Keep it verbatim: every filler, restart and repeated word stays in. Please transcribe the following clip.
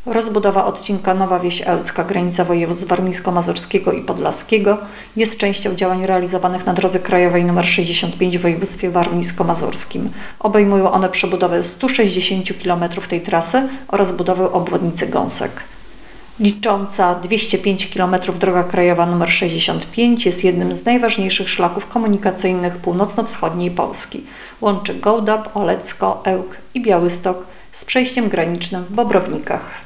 Rozbudowa odcinka Nowa Wieś Ełcka, granica województw warmińsko-mazurskiego i podlaskiego, jest częścią działań realizowanych na drodze krajowej nr sześćdziesiąt pięć w województwie warmińsko-mazurskim. Obejmują one przebudowę stu sześćdziesięciu kilometrów tej trasy oraz budowę obwodnicy Gąsek. Licząca dwieście pięć kilometrów droga krajowa nr sześćdziesiąt pięć jest jednym z najważniejszych szlaków komunikacyjnych północno-wschodniej Polski. Łączy Gołdap, Olecko, Ełk i Białystok z przejściem granicznym w Bobrownikach.